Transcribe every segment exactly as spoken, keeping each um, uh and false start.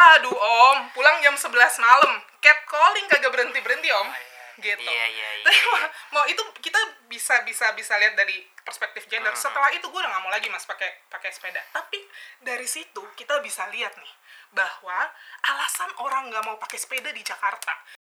Aduh om, pulang jam sebelas malam, catcalling kagak berhenti-berhenti om. Gitu. Iya iya iya. Tapi mau itu kita bisa bisa bisa lihat dari perspektif gender. Uh-huh. Setelah itu gue udah nggak mau lagi mas pakai pakai sepeda. Tapi dari situ kita bisa lihat nih bahwa alasan orang nggak mau pakai sepeda di Jakarta.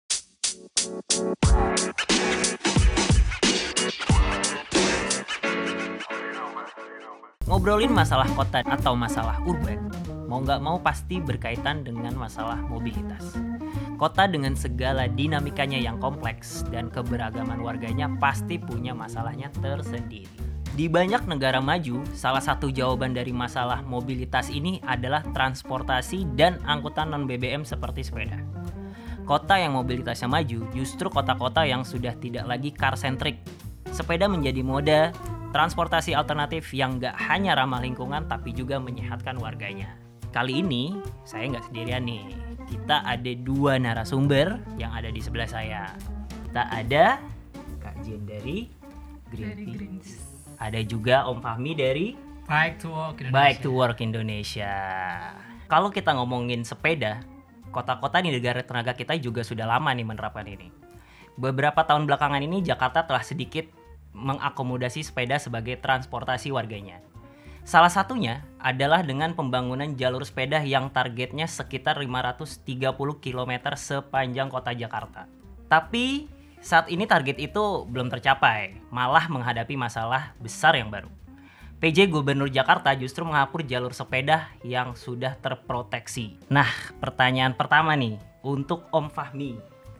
Ngobrolin masalah kota atau masalah urban, mau nggak mau pasti berkaitan dengan masalah mobilitas. Kota dengan segala dinamikanya yang kompleks dan keberagaman warganya pasti punya masalahnya tersendiri. Di banyak negara maju, salah satu jawaban dari masalah mobilitas ini adalah transportasi dan angkutan non-B B M seperti sepeda. Kota yang mobilitasnya maju justru kota-kota yang sudah tidak lagi car-centric. Sepeda menjadi moda transportasi alternatif yang gak hanya ramah lingkungan tapi juga menyehatkan warganya. Kali ini saya gak sendirian nih. Kita ada dua narasumber yang ada di sebelah saya. Kita ada Kak Jen dari Greenpeace. Ada juga Om Fahmi dari Bike to Work Indonesia. Bike to Work Indonesia. Kalau kita ngomongin sepeda, kota-kota di negara tenaga kita juga sudah lama nih menerapkan ini. Beberapa tahun belakangan ini Jakarta telah sedikit mengakomodasi sepeda sebagai transportasi warganya. Salah satunya adalah dengan pembangunan jalur sepeda yang targetnya sekitar lima ratus tiga puluh kilometer sepanjang kota Jakarta. Tapi saat ini target itu belum tercapai, malah menghadapi masalah besar yang baru. P J Gubernur Jakarta justru menghapus jalur sepeda yang sudah terproteksi. Nah, pertanyaan pertama nih untuk Om Fahmi.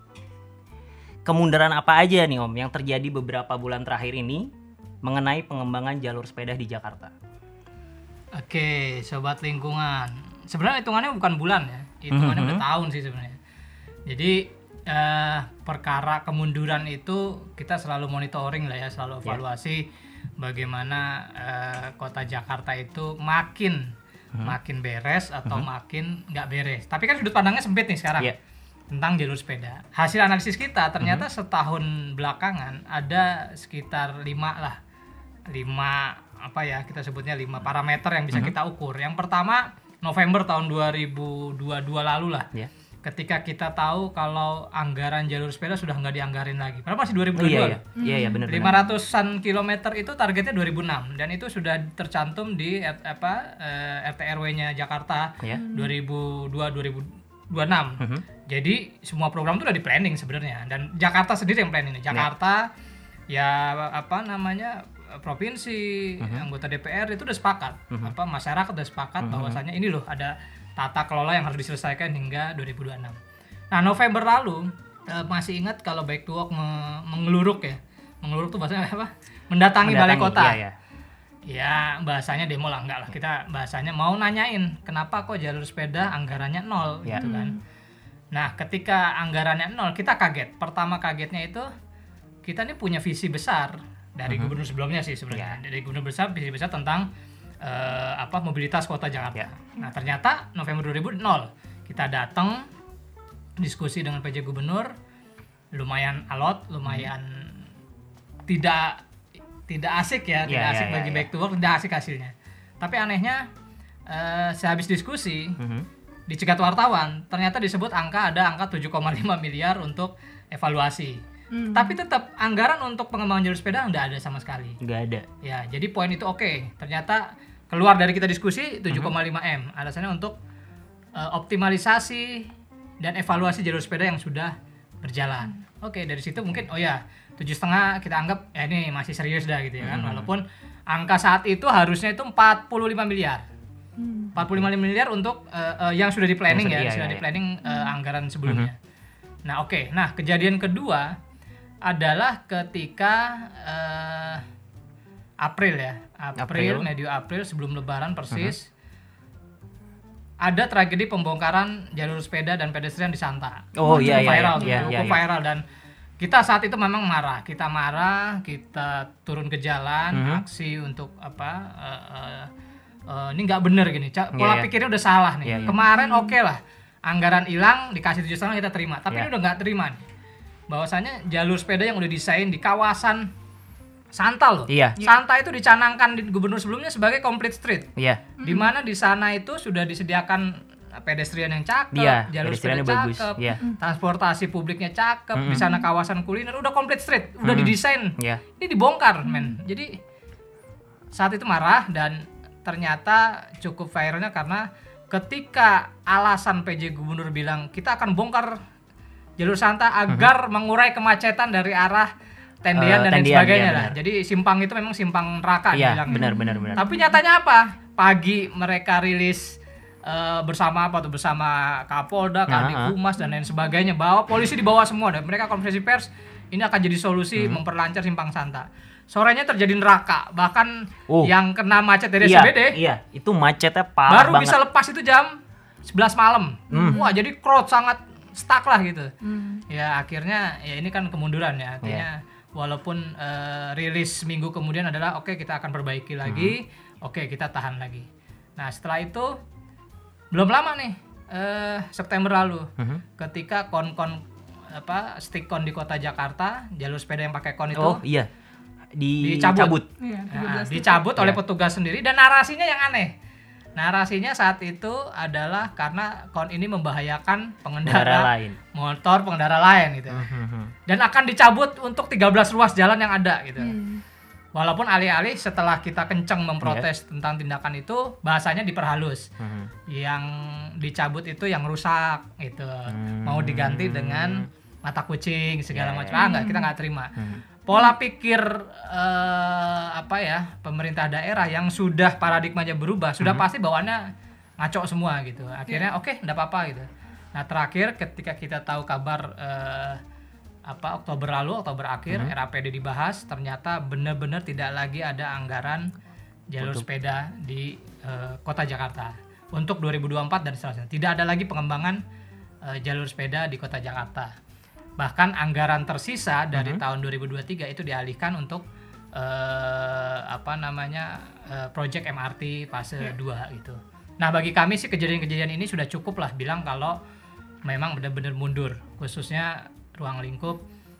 Kemunduran apa aja nih Om yang terjadi beberapa bulan terakhir ini mengenai pengembangan jalur sepeda di Jakarta? Oke, sobat lingkungan. Sebenarnya hitungannya bukan bulan ya, hitungannya mm-hmm. udah tahun sih sebenarnya. Jadi eh, perkara kemunduran itu kita selalu monitoring lah ya, selalu evaluasi yeah. bagaimana eh, kota Jakarta itu makin mm-hmm. makin beres atau mm-hmm. makin nggak beres. Tapi kan sudut pandangnya sempit nih sekarang. Yeah. Tentang jalur sepeda. Hasil analisis kita ternyata mm-hmm. setahun belakangan ada sekitar lima lah, lima apa ya kita sebutnya lima parameter yang bisa mm-hmm. kita ukur. Yang pertama November tahun dua ribu dua puluh dua lalu lah, yeah. ketika kita tahu kalau anggaran jalur sepeda sudah nggak dianggarin lagi. Berapa masih dua ribu dua puluh dua? Oh, iya, iya. Iya, iya, benar. lima ratusan kilometer itu targetnya dua ribu enam dan itu sudah tercantum di apa uh, R T R W-nya Jakarta yeah. dua ribu dua sampai dua ribu dua puluh enam. Mm-hmm. Jadi semua program itu udah di planning sebenarnya dan Jakarta sendiri yang planning. Jakarta yeah. ya apa namanya provinsi, mm-hmm. anggota D P R itu udah sepakat. Mm-hmm. Apa masyarakat udah sepakat mm-hmm. bahwasannya ini loh ada tata kelola yang harus diselesaikan hingga dua ribu dua puluh enam. Nah, November lalu uh, masih ingat kalau Bike to Work me- mengeluruk ya. Mengeluruk tuh bahasanya apa? Mendatangi, Mendatangi balai kota. Iya, iya. Ya bahasanya demo lah, enggak lah, kita bahasanya mau nanyain kenapa kok jalur sepeda anggarannya nol yeah. gitu kan. Nah ketika anggarannya nol kita kaget. Pertama kagetnya itu kita ini punya visi besar dari uh-huh. gubernur sebelumnya sih sebenarnya yeah. dari gubernur besar visi besar tentang uh, apa mobilitas kota Jakarta. Yeah. Nah ternyata November dua ribu nol kita datang diskusi dengan P J Gubernur lumayan alot, lumayan uh-huh. tidak tidak asik ya, tidak yeah, asik yeah, bagi yeah, Bike to Work, tidak asik hasilnya. Tapi anehnya uh, sehabis diskusi mm-hmm. dicegat wartawan, ternyata disebut angka ada angka tujuh koma lima miliar untuk evaluasi. Mm. Tapi tetap anggaran untuk pengembangan jalur sepeda enggak ada sama sekali. Enggak ada. Ya, jadi poin itu oke. Okay. Ternyata keluar dari kita diskusi tujuh koma lima M. Mm-hmm. Alasannya untuk uh, optimalisasi dan evaluasi jalur sepeda yang sudah berjalan. Mm. Oke, okay, dari situ mungkin oh ya tujuh setengah kita anggap ya ini masih serius dah gitu ya kan. Hmm. Walaupun angka saat itu harusnya itu empat puluh lima miliar. Hmm. empat puluh lima miliar untuk uh, uh, yang sudah di planning ya, ya, sudah ya, di planning ya. uh, anggaran sebelumnya. Hmm. Nah, oke. Okay. Nah, kejadian kedua adalah ketika uh, April ya. April, April, medio April sebelum lebaran persis. Hmm. Ada tragedi pembongkaran jalur sepeda dan pedestrian di Santa. Oh iya iya. Viral, iya, iya, cukup iya. viral dan kita saat itu memang marah, kita marah, kita turun ke jalan, mm-hmm. aksi untuk apa? Uh, uh, uh, ini nggak bener gini, C- pola yeah, yeah. pikirnya udah salah nih. Yeah, yeah. Kemarin oke okay lah, anggaran hilang, dikasih tujuh setengah kita terima, tapi yeah. ini udah nggak terima nih. Bahwasanya jalur sepeda yang udah desain di kawasan Santa loh, yeah. Santa itu dicanangkan di gubernur sebelumnya sebagai complete street, yeah. di mana di sana itu sudah disediakan pedestrian yang cakep, yeah, jalur sepeda cakep, yeah. transportasi publiknya cakep, mm-hmm. di sana kawasan kuliner udah complete street, udah mm-hmm. didesain. Yeah. Ini dibongkar, men. Jadi saat itu marah dan ternyata cukup viralnya karena ketika alasan P J Gubernur bilang kita akan bongkar jalur Santa agar mm-hmm. mengurai kemacetan dari arah tendian uh, dan lain sebagainya ya, lah. Jadi simpang itu memang simpang neraka ya, bilang. Benar, benar, benar. Tapi nyatanya apa? Pagi mereka rilis uh, bersama apa tuh bersama Kapolda, Kadif Humas dan lain sebagainya, bahwa polisi dibawa semua dan mereka konferensi pers ini akan jadi solusi hmm. memperlancar simpang Santa. Sorenya terjadi neraka, bahkan uh. yang kena macet dari iya, S C B D. Iya, itu macetnya parah baru banget. Bisa lepas itu jam sebelas malam. Hmm. Wah, jadi crowd sangat stuck lah gitu. Hmm. Ya akhirnya ya ini kan kemunduran ya. Artinya yeah. walaupun uh, rilis minggu kemudian adalah oke okay, kita akan perbaiki lagi. Hmm. Oke, kita tahan lagi. Nah, setelah itu belum lama nih, eh, September lalu, uh-huh. ketika kon-kon apa stick-kon di kota Jakarta, jalur sepeda yang pakai kon itu, oh iya, di dicabut, cabut. Nah, dicabut oleh petugas sendiri dan narasinya yang aneh. Narasinya saat itu adalah karena kon ini membahayakan pengendara lain, motor pengendara lain gitu, uh-huh. dan akan dicabut untuk tiga belas ruas jalan yang ada gitu. Hmm. Walaupun alih-alih setelah kita kenceng memprotes yeah. tentang tindakan itu, bahasanya diperhalus. Hmm. Yang dicabut itu yang rusak gitu. Hmm. Mau diganti dengan mata kucing segala yeah. macam. Ah enggak, kita enggak terima. Hmm. Pola pikir uh, apa ya, pemerintah daerah yang sudah paradigmanya berubah, sudah hmm. pasti bawaannya ngaco semua gitu. Akhirnya yeah. oke, okay, enggak apa-apa gitu. Nah, terakhir ketika kita tahu kabar uh, apa Oktober lalu, Oktober akhir, mm-hmm. R A P D dibahas, ternyata benar-benar tidak lagi ada anggaran jalur untuk sepeda di uh, kota Jakarta untuk dua ribu dua puluh empat dan seterusnya. Tidak ada lagi pengembangan uh, jalur sepeda di kota Jakarta. Bahkan anggaran tersisa dari mm-hmm. tahun dua ribu dua puluh tiga itu dialihkan untuk uh, apa namanya uh, project M R T fase yeah. dua gitu. Nah, bagi kami sih kejadian-kejadian ini sudah cukup lah bilang kalau memang benar-benar mundur, khususnya ruang lingkup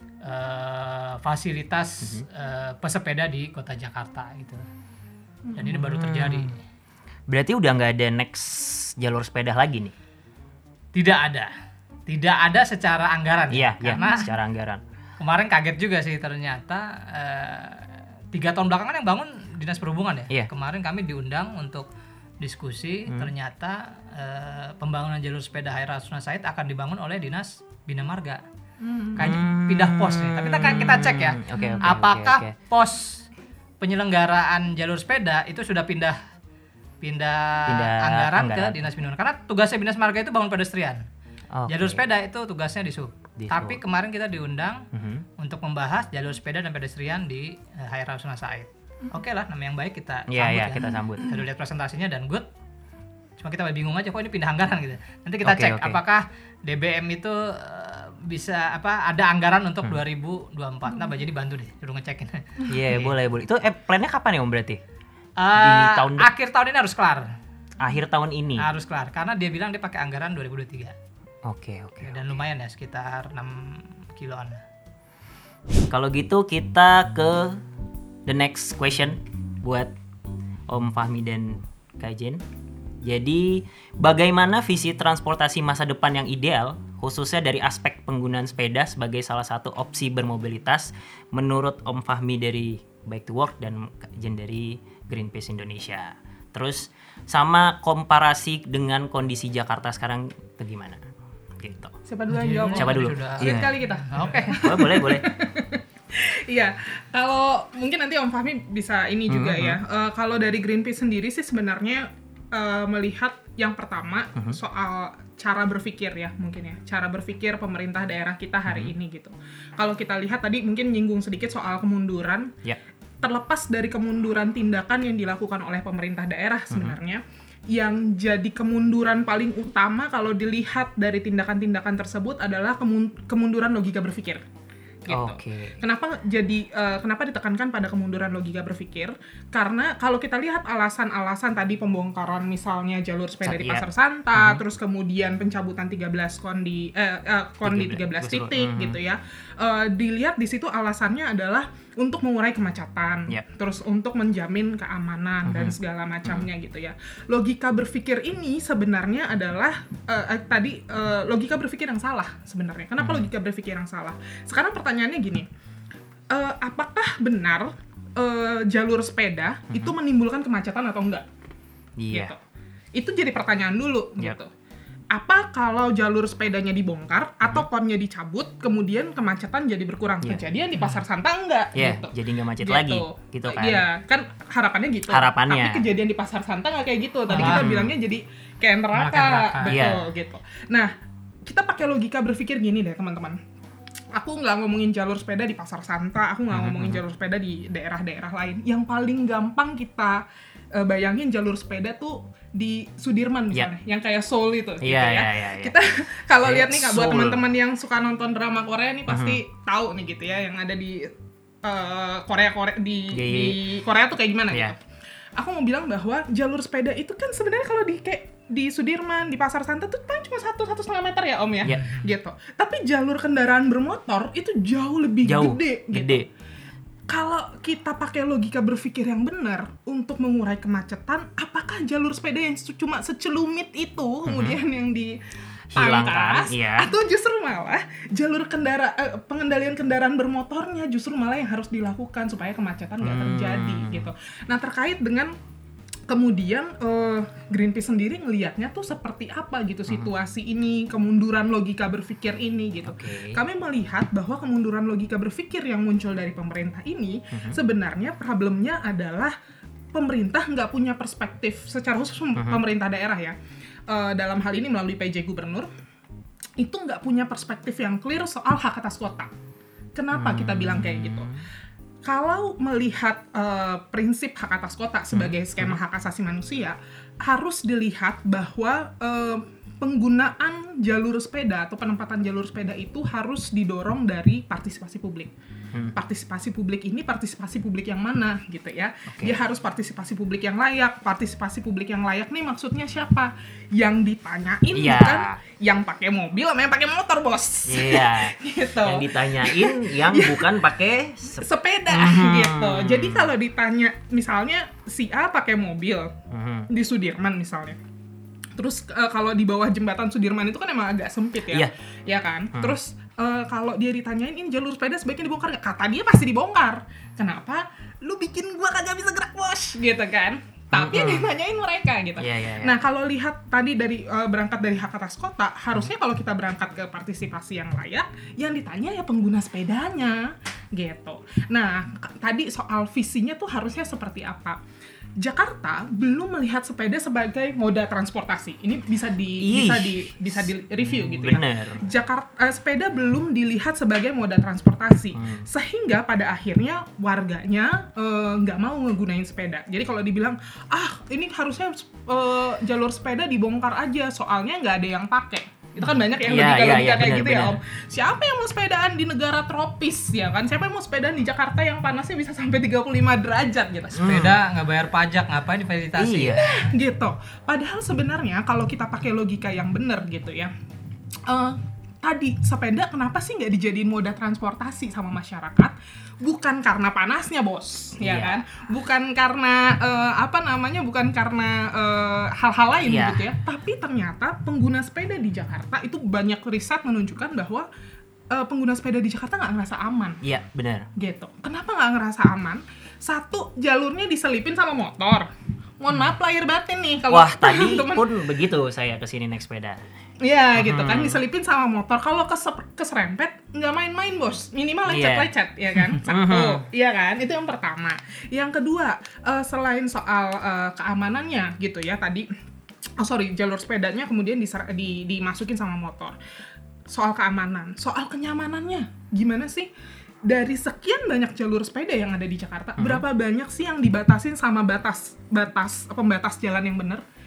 uh, fasilitas mm-hmm. uh, pesepeda di kota Jakarta gitu. Dan ini baru terjadi. Berarti udah nggak ada next jalur sepeda lagi nih? Tidak ada, tidak ada secara anggaran. Iya, ya, karena iya, secara anggaran. Kemarin kaget juga sih ternyata uh, tiga tahun belakangan yang bangun Dinas Perhubungan ya. Iya. Kemarin kami diundang untuk diskusi, hmm. ternyata uh, pembangunan jalur sepeda Hair Rasuna Said akan dibangun oleh Dinas Bina Marga. Hmm. Kayak pindah pos nih, tapi kita kita cek ya, okay, okay, apakah okay, okay. pos penyelenggaraan jalur sepeda itu sudah pindah pindah, pindah anggaran, anggaran ke Dinas Bina Marga, karena tugasnya Dinas Marga itu bangun pedestrian, okay. jalur sepeda itu tugasnya di sub. Di tapi sub. Kemarin kita diundang uh-huh. untuk membahas jalur sepeda dan pedestrian di uh, Hair Rasuna Said. Oke okay lah, nama yang baik kita yeah, sambut yeah, ya. Kita sambut. Kita lihat presentasinya dan good. Cuma kita bingung aja kok ini pindah anggaran gitu. Nanti kita okay, cek okay. apakah D B M itu uh, bisa apa ada anggaran untuk hmm. dua ribu dua puluh empat. Nah, jadi bantu deh, suruh ngecekin. Iya, yeah, boleh, boleh. Itu eh plannya kapan ya Om berarti? Uh, tahun de- akhir tahun ini harus kelar. Akhir tahun ini. Harus kelar karena dia bilang dia pakai anggaran dua ribu dua puluh tiga. Oke, okay, oke. Okay, dan okay. lumayan ya, sekitar enam kiloan. Kalau gitu kita ke the next question buat Om Fahmi dan Kak Jen. Jadi, bagaimana visi transportasi masa depan yang ideal, khususnya dari aspek penggunaan sepeda sebagai salah satu opsi bermobilitas, menurut Om Fahmi dari Bike to Work dan Kak Jen dari Greenpeace Indonesia. Terus, sama komparasi dengan kondisi Jakarta sekarang, itu gimana? Gitu. Siapa dulu yang jawab? Siapa dulu? Sulit yeah. kali kita. Oke. Okay. Boleh, boleh, boleh. Iya, kalau mungkin nanti Om Fahmi bisa ini juga mm-hmm. ya. Uh, kalau dari Greenpeace sendiri sih sebenarnya Uh, melihat yang pertama uh-huh. soal cara berpikir ya mungkin ya cara berpikir pemerintah daerah kita hari uh-huh. ini gitu. Kalau kita lihat tadi mungkin nyinggung sedikit soal kemunduran, yeah. terlepas dari kemunduran tindakan yang dilakukan oleh pemerintah daerah sebenarnya, uh-huh. yang jadi kemunduran paling utama kalau dilihat dari tindakan-tindakan tersebut adalah kemun- kemunduran logika berpikir. gitu. Okay. Kenapa jadi uh, kenapa ditekankan pada kemunduran logika berpikir? Karena kalau kita lihat alasan-alasan tadi pembongkaran misalnya jalur sepeda di Pasar Santa, uh-huh. terus kemudian pencabutan tiga belas kon di eh, uh, kon di tiga belas titik uh-huh. gitu ya. Uh, dilihat di situ alasannya adalah untuk mengurai kemacetan, yep. terus untuk menjamin keamanan uh-huh. dan segala macamnya uh-huh. gitu ya. Logika berpikir ini sebenarnya adalah uh, uh, tadi uh, logika berpikir yang salah sebenarnya. Kenapa uh-huh. logika berpikir yang salah? Sekarang pertanyaannya gini, uh, apakah benar uh, jalur sepeda uh-huh. itu menimbulkan kemacetan atau enggak? Iya. Yeah. Gitu. Itu jadi pertanyaan dulu yep. gitu. Apa kalau jalur sepedanya dibongkar atau konnya dicabut, kemudian kemacetan jadi berkurang? Yeah. Kejadian di Pasar Santa enggak? Yeah, gitu. Jadi nggak macet gitu. lagi, gitu kan? Iya, kan harapannya gitu. Harapannya. Tapi kejadian di Pasar Santa nggak kayak gitu. Tadi hmm. kita bilangnya jadi kayak neraka, neraka. betul Yeah. gitu. Nah, kita pakai logika berpikir gini deh teman-teman. Aku nggak ngomongin jalur sepeda di Pasar Santa, aku nggak mm-hmm. ngomongin jalur sepeda di daerah-daerah lain. Yang paling gampang kita uh, bayangin jalur sepeda tuh di Sudirman misalnya, yeah. yang kayak Seoul itu, yeah, gitu ya. Yeah, yeah, yeah. Kita kalau yeah, lihat nih kak, buat teman-teman yang suka nonton drama Korea nih pasti uh-huh. tahu nih gitu ya, yang ada di uh, Korea Korea di, yeah. di Korea tuh kayak gimana yeah. gitu. Aku mau bilang bahwa jalur sepeda itu kan sebenarnya kalau di kayak di Sudirman, di Pasar Santa tuh paling cuma satu satu setengah meter ya om ya, yeah. gitu. Tapi jalur kendaraan bermotor itu jauh lebih jauh, gede, gede. Gitu. Kalau kita pakai logika berpikir yang benar untuk mengurai kemacetan, apakah jalur sepeda yang cuma secelumit itu mm-hmm. kemudian yang dipangkas, iya. atau justru malah jalur kendara eh, pengendalian kendaraan bermotornya justru malah yang harus dilakukan supaya kemacetan nggak hmm. terjadi gitu. Nah terkait dengan kemudian uh, Greenpeace sendiri ngelihatnya tuh seperti apa gitu situasi hmm. ini, kemunduran logika berpikir ini gitu. Okay. Kami melihat bahwa kemunduran logika berpikir yang muncul dari pemerintah ini hmm. sebenarnya problemnya adalah pemerintah nggak punya perspektif secara khusus hmm. pemerintah daerah ya. Uh, dalam hal ini melalui P J Gubernur itu nggak punya perspektif yang clear soal hak atas kota. Kenapa hmm. kita bilang kayak gitu? Kalau melihat uh, prinsip hak atas kota sebagai skema hak asasi manusia, harus dilihat bahwa uh, penggunaan jalur sepeda atau penempatan jalur sepeda itu harus didorong dari partisipasi publik. Hmm. Partisipasi publik ini partisipasi publik yang mana gitu ya. Okay. Dia harus partisipasi publik yang layak. Partisipasi publik yang layak nih maksudnya siapa? Yang ditanyain yeah. bukan yang pakai mobil sama yang pakai motor, Bos. Iya. Yeah. gitu. Yang ditanyain yang bukan pakai sep- sepeda mm-hmm. gitu. Jadi kalau ditanya misalnya si A pakai mobil mm-hmm. di Sudirman misalnya. Terus uh, kalau di bawah jembatan Sudirman itu kan emang agak sempit ya. Yeah. Ya kan? Hmm. Terus uh, kalau dia ditanyain ini jalur sepeda sebaiknya dibongkar nggak? Kata dia pasti dibongkar. Kenapa? Lu bikin gua kagak bisa gerak, Bos. Gitu kan? Tapi yang ditanyain mereka gitu. Yeah, yeah, yeah. Nah, kalau lihat tadi dari uh, berangkat dari hak atas kota, harusnya kalau kita berangkat ke partisipasi yang layak, yang ditanya ya pengguna sepedanya gitu. Nah, k- tadi soal visinya tuh harusnya seperti apa? Jakarta belum melihat sepeda sebagai moda transportasi. Ini bisa di Ih, bisa di bisa di review gitu bener. ya. Jakarta eh, sepeda belum dilihat sebagai moda transportasi. Hmm. Sehingga pada akhirnya warganya nggak eh, mau ngegunain sepeda. Jadi kalau dibilang, "Ah, ini harusnya eh, jalur sepeda dibongkar aja, soalnya nggak ada yang pakai." Itu kan banyak yang yeah, logika-logika yeah, yeah, kayak bener, gitu bener. ya Om. Siapa yang mau sepedaan di negara tropis ya kan? Siapa yang mau sepedaan di Jakarta yang panasnya bisa sampai tiga puluh lima derajat gitu? Sepeda nggak hmm. bayar pajak, ngapain difasilitasi? Iya. Gitu. Padahal sebenarnya kalau kita pakai logika yang benar gitu ya. Uh, tadi sepeda kenapa sih nggak dijadiin moda transportasi sama masyarakat? Bukan karena panasnya, Bos, ya yeah. kan? Bukan karena uh, apa namanya? Bukan karena uh, hal-hal lain yeah. gitu ya. Tapi ternyata pengguna sepeda di Jakarta itu banyak riset menunjukkan bahwa uh, pengguna sepeda di Jakarta nggak ngerasa aman. Iya, yeah, benar. Gitu. Kenapa nggak ngerasa aman? Satu, jalurnya diselipin sama motor. Mohon maaf lahir batin nih kalau wah tadi temen, pun begitu saya kesini naik sepeda. Iya gitu hmm. kan, diselipin sama motor. Kalau kes- keserempet nggak main-main, Bos, minimal lecet-lecet ya kan. Satu, iya kan, itu yang pertama. Yang kedua, uh, selain soal uh, keamanannya gitu ya tadi, oh sorry jalur sepedanya kemudian diser- di- dimasukin sama motor. Soal keamanan, soal kenyamanannya gimana sih? Dari sekian banyak jalur sepeda yang ada di Jakarta, mm-hmm. berapa banyak sih yang dibatasin sama batas batas pembatas jalan yang benar?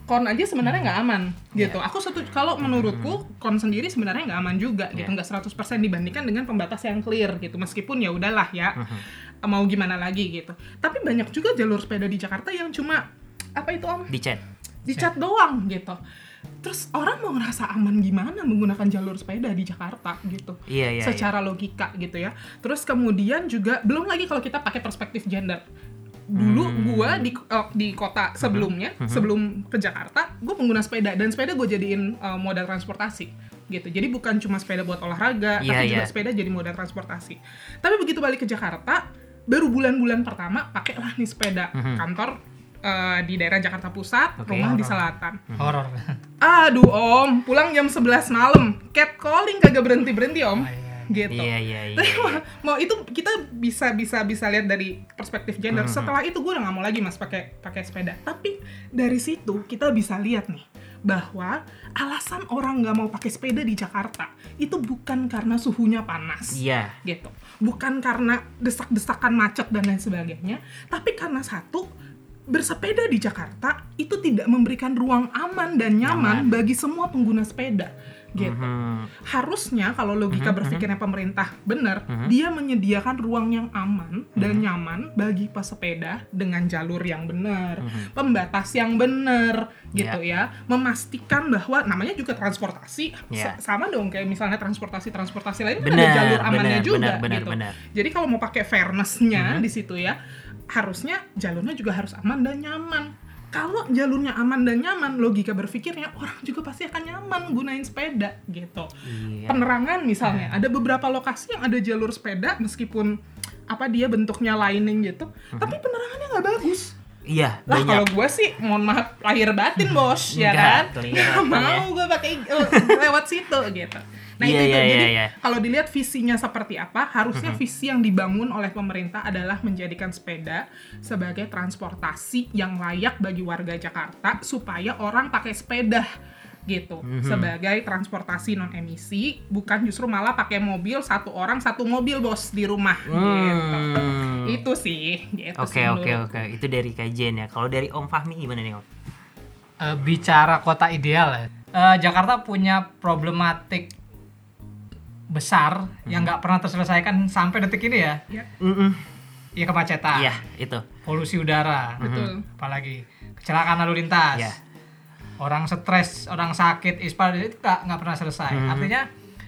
kon aja sebenarnya nggak aman gitu. Yeah. Aku setuju kalau menurutku kon sendiri sebenarnya nggak aman juga gitu, Yeah. nggak seratus persen dibandingkan dengan pembatas yang clear gitu. Meskipun ya udahlah ya, uh-huh. mau gimana lagi gitu. Tapi banyak juga jalur sepeda di Jakarta yang cuma apa itu Om? Dicat. Dicat doang gitu. Terus orang mau ngerasa aman gimana menggunakan jalur sepeda di Jakarta gitu. Iya, iya, secara iya. logika gitu ya. Terus kemudian juga belum lagi kalau kita pakai perspektif gender. Dulu hmm. gue di uh, di kota sebelumnya, hmm. sebelum ke Jakarta, gue pengguna sepeda dan sepeda gue jadiin uh, moda transportasi gitu. Jadi bukan cuma sepeda buat olahraga, yeah, tapi juga yeah. sepeda jadi moda transportasi. Tapi begitu balik ke Jakarta, baru bulan-bulan pertama pakailah nih sepeda hmm. kantor uh, di daerah Jakarta Pusat, okay, rumah horror. Di selatan. Horor. Aduh Om, pulang jam sebelas malam, catcalling kagak berhenti-berhenti Om. Oh, iya. Gitu. Iya iya iya. Mau itu kita bisa bisa bisa lihat dari perspektif gender. Mm-hmm. Setelah itu gue udah nggak mau lagi mas pakai pakai sepeda. Tapi dari situ kita bisa lihat nih bahwa alasan orang nggak mau pakai sepeda di Jakarta itu bukan karena suhunya panas. Iya. Yeah. Gitu. Bukan karena desak-desakan macet dan lain sebagainya. Tapi karena satu, bersepeda di Jakarta itu tidak memberikan ruang aman dan nyaman, nyaman. bagi semua pengguna sepeda. Gitu. Mm-hmm. Harusnya kalau logika mm-hmm. berpikirnya pemerintah benar, mm-hmm. dia menyediakan ruang yang aman mm-hmm. dan nyaman bagi pesepeda dengan jalur yang benar, mm-hmm. pembatas yang benar, gitu yeah. ya, memastikan bahwa namanya juga transportasi yeah. sama dong kayak misalnya transportasi-transportasi lain bener, ada jalur amannya bener, juga, bener, bener, gitu. Bener. Jadi kalau mau pakai fairness-nya mm-hmm. di situ ya, harusnya jalurnya juga harus aman dan nyaman. Kalau jalurnya aman dan nyaman, logika berpikirnya orang juga pasti akan nyaman gunain sepeda gitu. Iya. Penerangan misalnya, ada beberapa lokasi yang ada jalur sepeda meskipun apa dia bentuknya lining gitu, hmm. tapi penerangannya nggak bagus. Iya. Lah kalau gue sih, mohon maaf lahir batin bos, ya kan? Nggak mau gue pakai uh, lewat situ gitu. Nah yeah, itu, yeah, jadi yeah, yeah. kalau dilihat visinya seperti apa, harusnya mm-hmm. visi yang dibangun oleh pemerintah adalah menjadikan sepeda sebagai transportasi yang layak bagi warga Jakarta supaya orang pakai sepeda gitu, mm-hmm. sebagai transportasi non emisi, bukan justru malah pakai mobil satu orang satu mobil bos di rumah mm. gitu. Itu sih. Gitu oke oke oke. Itu dari kajian ya. Kalau dari Om Fahmi gimana nih Om? Uh, bicara kota ideal ya, uh, Jakarta punya problematik besar hmm. yang nggak pernah terselesaikan sampai detik ini ya. Iya. Mm-mm. Ya kemacetan. Iya, itu. Polusi udara. Betul. Apalagi kecelakaan lalu lintas. Ya. Orang stres, orang sakit, ispa itu nggak nggak pernah selesai. Hmm. Artinya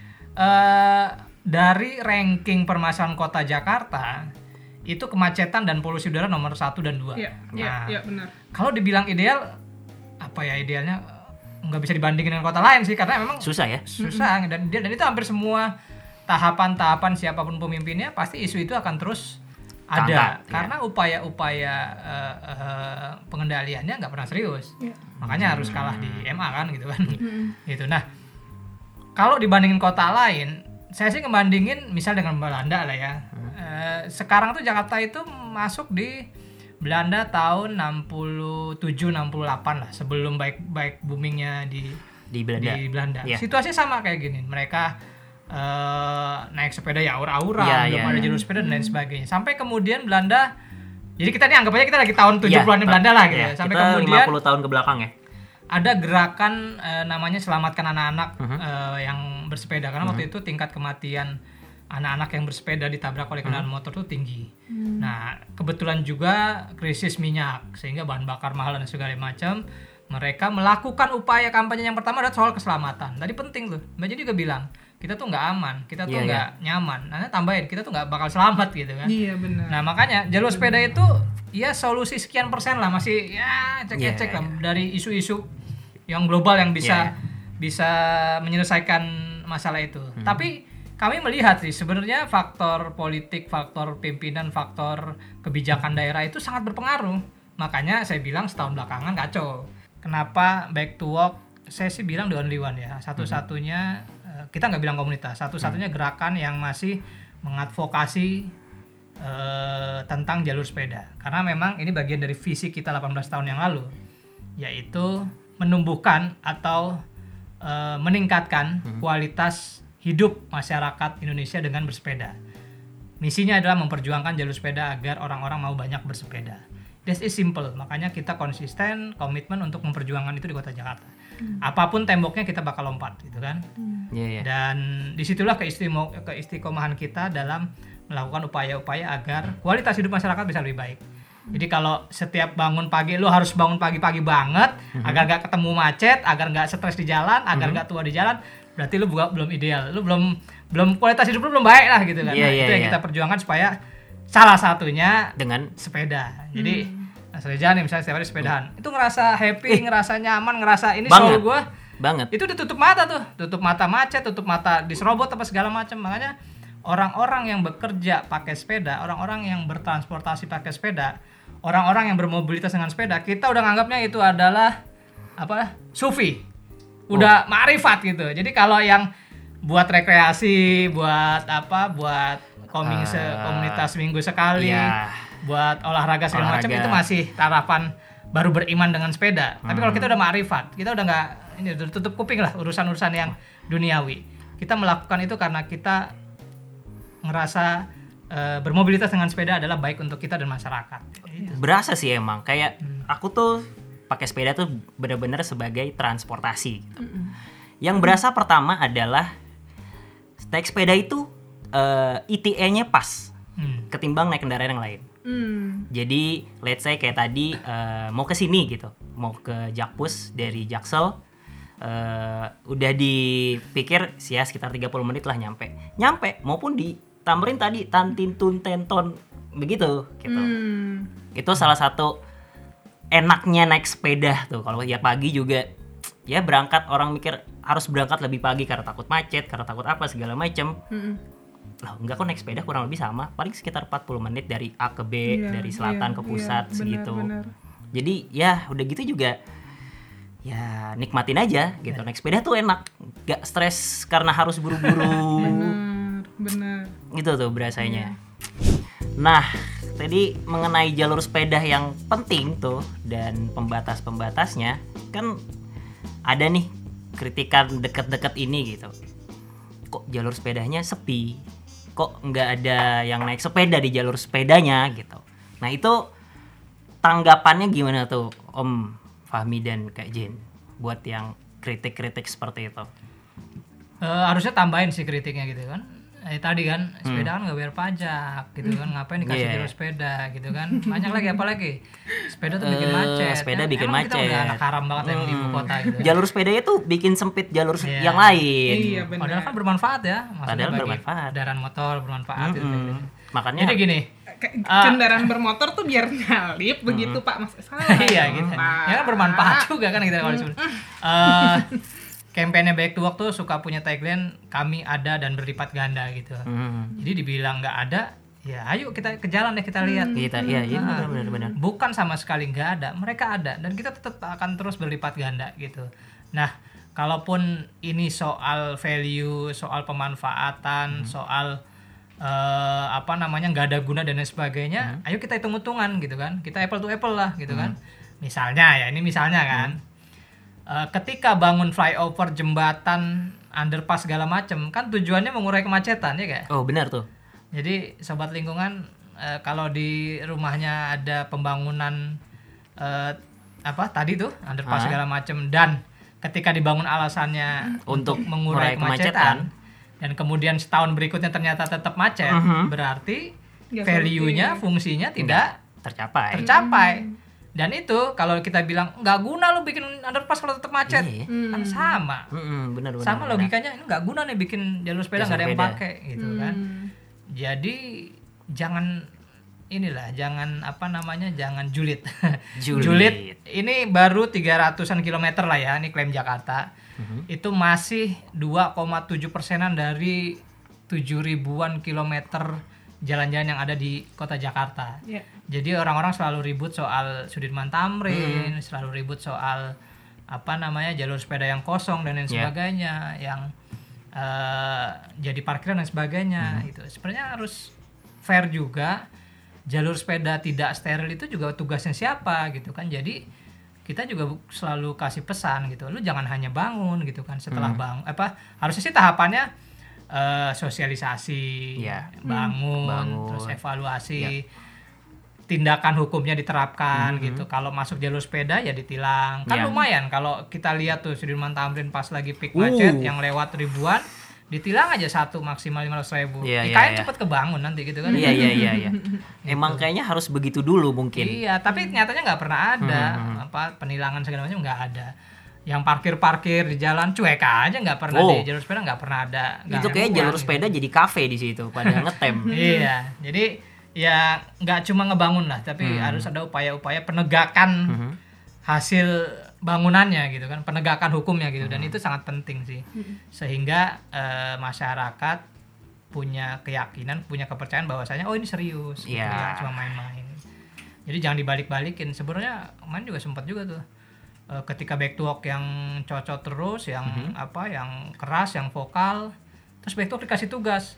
uh, dari ranking permasalahan kota Jakarta itu kemacetan dan polusi udara nomor satu dan dua. Iya, iya, nah, ya, benar. Kalau dibilang ideal, apa ya idealnya? Nggak bisa dibandingin dengan kota lain sih karena memang susah ya susah dan dan itu hampir semua tahapan-tahapan siapapun pemimpinnya pasti isu itu akan terus ada. Tangkat, karena ya. upaya-upaya uh, uh, pengendaliannya nggak pernah serius ya. Makanya hmm. harus kalah di M A kan gitu kan hmm. gitu. Nah kalau dibandingin kota lain saya sih ngebandingin misal dengan Belanda lah ya. hmm. uh, sekarang tuh Jakarta itu masuk di Belanda tahun enam puluh tujuh enam puluh delapan lah sebelum baik-baik boomingnya di di Belanda. Di Belanda. Yeah. Situasinya sama kayak gini. Mereka uh, naik sepeda ya aura-aura, yeah, belum yeah. ada jalur sepeda dan lain sebagainya. Sampai kemudian Belanda, jadi kita nih anggap aja kita lagi tahun tujuh puluhan yeah, Belanda lah gitu. Yeah, sampai kita kemudian lima puluh tahun ke belakang ya. Ada gerakan uh, namanya selamatkan anak-anak uh-huh. uh, yang bersepeda karena uh-huh. waktu itu tingkat kematian anak-anak yang bersepeda ditabrak oleh kendaraan hmm. motor itu tinggi. Hmm. Nah, kebetulan juga krisis minyak sehingga bahan bakar mahal dan segala macam. Mereka melakukan upaya kampanye yang pertama adalah soal keselamatan. Tadi penting tuh. Mbak Jen juga bilang, kita tuh nggak aman, kita tuh nggak yeah, yeah. nyaman. Nah, tambahin kita tuh nggak bakal selamat gitu kan. Iya, benar. Nah, makanya jalur sepeda itu ya solusi sekian persen lah masih ya cek-cek yeah, lah yeah. dari isu-isu yang global yang bisa yeah. bisa menyelesaikan masalah itu. Hmm. Tapi kami melihat sih sebenarnya faktor politik, faktor pimpinan, faktor kebijakan daerah itu sangat berpengaruh. Makanya saya bilang setahun belakangan kacau. Kenapa back to work? Saya sih bilang the only one ya. Satu-satunya, kita nggak bilang komunitas, satu-satunya gerakan yang masih mengadvokasi uh, tentang jalur sepeda. Karena memang ini bagian dari visi kita delapan belas tahun yang lalu, yaitu menumbuhkan atau uh, meningkatkan hmm. kualitas hidup masyarakat Indonesia dengan bersepeda. Misinya adalah memperjuangkan jalur sepeda agar orang-orang mau banyak bersepeda. This is simple, makanya kita konsisten, komitmen untuk memperjuangkan itu di Kota Jakarta. Hmm. Apapun temboknya kita bakal lompat, gitu kan. Hmm. Yeah, yeah. Dan disitulah keistimo- keistiqomahan kita dalam melakukan upaya-upaya agar kualitas hidup masyarakat bisa lebih baik. Hmm. Jadi kalau setiap bangun pagi, lu harus bangun pagi-pagi banget, hmm. agar gak ketemu macet, agar gak stres di jalan, agar hmm. gak tua di jalan, berarti lu juga belum ideal, lu belum belum kualitas hidup lu belum baik lah, gitu kan. Yeah, nah, yeah, itu yang yeah. kita perjuangkan supaya salah satunya dengan sepeda. Jadi hmm. asal jalan nih misalnya setiap hari sepedahan. Hmm. Itu ngerasa happy, eh. ngerasa nyaman, ngerasa ini soal gue. Banget. Itu ditutup mata tuh, tutup mata macet, tutup mata diserobot apa segala macam. Makanya orang-orang yang bekerja pakai sepeda, orang-orang yang bertransportasi pakai sepeda, orang-orang yang bermobilitas dengan sepeda, kita udah nganggapnya itu adalah apa? Sufi. Udah oh. ma'rifat gitu. Jadi kalau yang buat rekreasi, buat apa? Buat Koming se uh, komunitas minggu sekali, yeah. buat olahraga segala macam itu masih tarapan baru beriman dengan sepeda. Hmm. Tapi kalau kita udah ma'rifat, kita udah nggak ini udah tutup kuping lah urusan-urusan yang duniawi. Kita melakukan itu karena kita ngerasa uh, bermobilitas dengan sepeda adalah baik untuk kita dan masyarakat. Gitu. Berasa sih emang kayak hmm. aku tuh pakai sepeda tuh benar-benar sebagai transportasi. Gitu. Hmm. Yang berasa pertama adalah naik sepeda itu Uh, E T A-nya pas hmm. ketimbang naik kendaraan yang lain. Hmm. Jadi let's say kayak tadi uh, mau ke sini gitu, mau ke Jakpus dari Jaksel, uh, udah dipikir ya sekitar tiga puluh menit lah nyampe. Nyampe maupun di Tamrin tadi Tantintun Tenton begitu gitu. Hmm. Itu salah satu enaknya naik sepeda tuh. Kalau ya pagi juga ya berangkat orang mikir harus berangkat lebih pagi karena takut macet, karena takut apa segala macam. Hmm. Loh, enggak kok naik sepeda kurang lebih sama, paling sekitar empat puluh menit dari A ke B, yeah, dari selatan yeah, ke pusat yeah, segitu. Benar, benar. Jadi ya udah gitu juga ya nikmatin aja gitu. Yeah. Naik sepeda tuh enak, gak stres karena harus buru-buru. Benar, benar. Gitu tuh berasanya. Yeah. Nah, tadi mengenai jalur sepeda yang penting tuh dan pembatas-pembatasnya, kan ada nih kritikan deket-deket ini gitu. Kok jalur sepedanya sepi? Kok nggak ada yang naik sepeda di jalur sepedanya gitu. Nah itu tanggapannya gimana tuh Om Fahmi dan Kak Jen buat yang kritik-kritik seperti itu? Uh, harusnya tambahin sih kritiknya gitu kan. Eh, tadi kan sepeda hmm. kan nggak bayar pajak gitu kan, ngapain dikasih yeah. jalur sepeda gitu kan. Banyak lagi apa lagi sepeda tuh bikin macet. Uh, sepeda ya, bikin emang macet. Kita udah anak haram banget hmm. yang di ibu kota gitu. Jalur sepedanya tuh bikin sempit jalur yeah. yang lain. Iya, padahal kan bermanfaat ya. Maksudnya padahal bagi bermanfaat. Kendaraan motor bermanfaat hmm. gitu. Makanya. Jadi gini. Kendaraan uh, bermotor tuh biar nyalip hmm. begitu Pak Mas. Salah. Iya gitu. Ya kan bermanfaat juga kan kita kalau disebut. Eh Kampanye Back to Work tuh suka punya tagline kami ada dan berlipat ganda gitu. Hmm. Jadi dibilang nggak ada, ya ayo kita ke jalan deh kita lihat. Kita iya iya nah, benar-benar. Bukan sama sekali nggak ada, mereka ada dan kita tetap akan terus berlipat ganda gitu. Nah, kalaupun ini soal value, soal pemanfaatan, hmm. soal uh, apa namanya nggak ada guna dan lain sebagainya, hmm. ayo kita hitung-hitungan gitu kan. Kita apple to apple lah gitu hmm. kan. Misalnya ya ini misalnya kan. Hmm. Uh, ketika bangun flyover, jembatan, underpass segala macam, kan tujuannya mengurai kemacetan ya kan? Oh benar tuh. Jadi sobat lingkungan, uh, kalau di rumahnya ada pembangunan uh, apa tadi tuh underpass ah. segala macam dan ketika dibangun alasannya untuk mengurai kemacetan, kemacetan dan kemudian setahun berikutnya ternyata tetap macet, uh-huh. berarti ya, value-nya, fungsinya tidak tercapai. Tercapai. Hmm. Dan itu kalau kita bilang nggak guna lo bikin underpass kalau tetap macet, iya. kan sama. Hmm, benar, benar, sama benar. Logikanya ini nggak guna nih bikin jalur sepeda nggak ada yang pakai gitu hmm. kan. Jadi jangan inilah, jangan apa namanya, jangan julid. Julid. Julid ini baru tiga ratusan kilometer lah ya, ini klaim Jakarta. Uh-huh. Itu masih dua koma tujuh persenan dari tujuh ribuan kilometer jalan-jalan yang ada di kota Jakarta. Yeah. Jadi orang-orang selalu ribut soal Sudirman Tamrin, hmm. selalu ribut soal apa namanya jalur sepeda yang kosong dan lain yeah. sebagainya, yang uh, jadi parkiran dan sebagainya. Hmm. Itu sebenarnya harus fair juga. Jalur sepeda tidak steril itu juga tugasnya siapa gitu kan. Jadi kita juga selalu kasih pesan gitu. Lu jangan hanya bangun gitu kan. Setelah hmm. bangun apa harusnya sih tahapannya Uh, sosialisasi, ya. bangun, bangun, terus evaluasi. Ya. tindakan hukumnya diterapkan Mm-hmm. gitu. Kalau masuk jalur sepeda ya ditilang. Kan Yeah. lumayan kalau kita lihat tuh Sudirman Tamrin pas lagi peak macet Uh. yang lewat ribuan, ditilang aja satu maksimal lima ratus ribu. Iya, I K N iya, iya. cepet kebangun nanti gitu kan. Iya iya iya iya. Emang kayaknya harus begitu dulu mungkin. Iya, tapi nyatanya nggak pernah ada apa penilangan segala macam, nggak ada. Yang parkir-parkir di jalan cuek aja nggak pernah, Oh. di jalur sepeda nggak pernah ada. Nggak Itu ada kayak uang jalur gitu. sepeda jadi kafe di situ pada ngetem. Iya, jadi ya nggak cuma ngebangun lah, tapi Hmm. harus ada upaya-upaya penegakan Mhm. hasil bangunannya gitu kan, penegakan hukumnya gitu, Hmm. dan itu sangat penting sih, sehingga eh, masyarakat punya keyakinan, punya kepercayaan bahwasanya oh ini serius, gitu, Iya. ya, cuma main-main. Jadi jangan dibalik-balikin. Sebenarnya kemarin juga sempat juga tuh eh, ketika back to work yang cocok terus, yang Mhm. apa, yang keras, yang vokal, terus back to work dikasih tugas.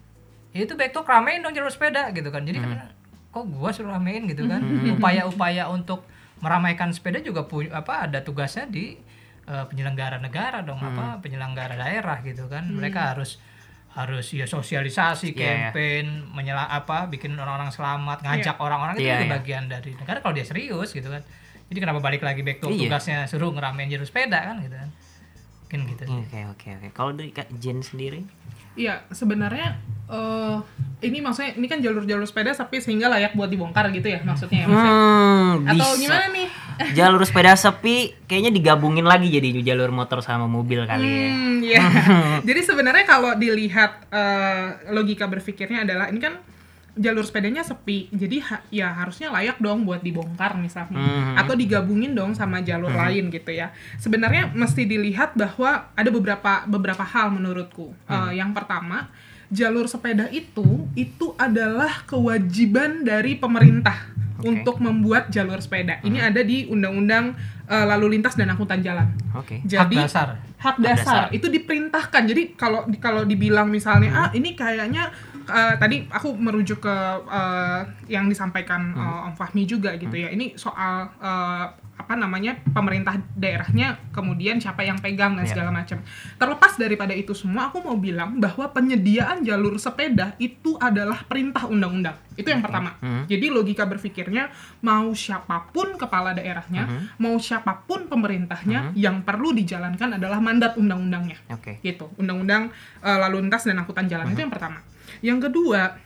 Ya itu back to work ramein dong jalur sepeda gitu kan. Jadi kan kok gua suruh ramein gitu kan. Upaya-upaya untuk meramaikan sepeda juga pu- apa ada tugasnya di eh, penyelenggara negara dong, apa penyelenggara daerah gitu kan. Mereka harus harus ya sosialisasi, Iya, iya. campaign, menyela apa bikin orang-orang selamat, ngajak orang-orang itu Iya, juga iya. bagian dari negara kalau dia serius gitu kan. Jadi kenapa balik lagi back to work, Iya. tugasnya suruh ngeramein jalur sepeda kan gitu kan. Mungkin gitu. sih. Oke oke oke. Kalau dari Kak Jen sendiri? Iya, sebenarnya eh ini maksudnya ini kan jalur-jalur sepeda sepi sehingga layak buat dibongkar gitu ya maksudnya ya Mas ya? Hmm, Atau bisa. gimana nih? Jalur sepeda sepi kayaknya digabungin lagi jadi jalur motor sama mobil kali ya. Hmm, iya. Jadi sebenarnya kalau dilihat eh, logika berpikirnya adalah ini kan jalur sepedanya sepi, jadi ha- ya harusnya layak dong buat dibongkar misalnya, Mhm. atau digabungin dong sama jalur lain gitu ya. Sebenarnya mesti dilihat bahwa ada beberapa beberapa hal menurutku. Eh, yang pertama, jalur sepeda itu itu adalah kewajiban dari pemerintah Oke. untuk membuat jalur sepeda. Ini ada di Undang-Undang eh, Lalu Lintas dan Angkutan Jalan. Oke. Jadi Hak dasar. hak dasar dasar. itu diperintahkan. Jadi kalau kalau dibilang misalnya ah ini kayaknya eh, tadi aku merujuk ke eh, yang disampaikan eh, Om Fahmi juga gitu ya. Ini soal eh, apa namanya pemerintah daerahnya, kemudian siapa yang pegang dan Iya. segala macam. Terlepas daripada itu semua, aku mau bilang bahwa penyediaan jalur sepeda itu adalah perintah undang-undang. Itu yang pertama. Mhm. Jadi logika berpikirnya mau siapapun kepala daerahnya, mau siapapun pemerintahnya, yang perlu dijalankan adalah mandat undang-undangnya. Oke. Gitu. Undang-undang eh, Lalu Lintas dan Angkutan Jalan itu yang pertama. Yang kedua,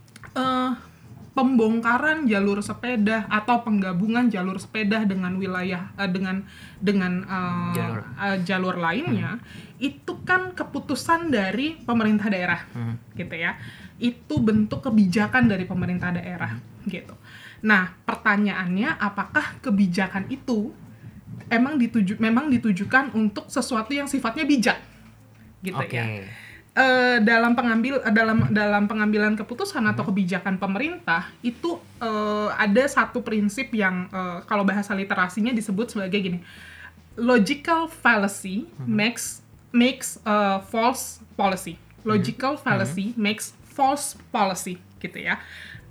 eh, pembongkaran jalur sepeda atau penggabungan jalur sepeda dengan wilayah eh, dengan dengan eh, Jalur. eh, jalur lainnya itu kan keputusan dari pemerintah daerah, gitu ya. Itu bentuk kebijakan dari pemerintah daerah, gitu. Nah, pertanyaannya apakah kebijakan itu emang dituju memang ditujukan untuk sesuatu yang sifatnya bijak, gitu Oke. ya. Eh, dalam pengambil eh, dalam dalam pengambilan keputusan atau kebijakan pemerintah itu eh, ada satu prinsip yang eh, kalau bahasa literasinya disebut sebagai gini, logical fallacy makes makes eh, false policy. Logical fallacy makes false policy, gitu ya.